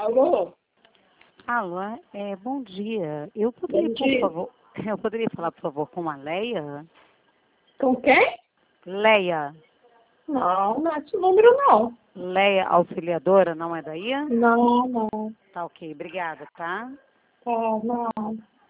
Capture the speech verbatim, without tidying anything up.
Alô? Alô, é, bom dia. Eu poderia, Bom por dia. favor, eu poderia falar, por favor, com a Leia? Com quem? Leia. Não, não é esse número, não. Leia Auxiliadora, não é daí? Não, não. Tá ok, obrigada, tá? Tá, não.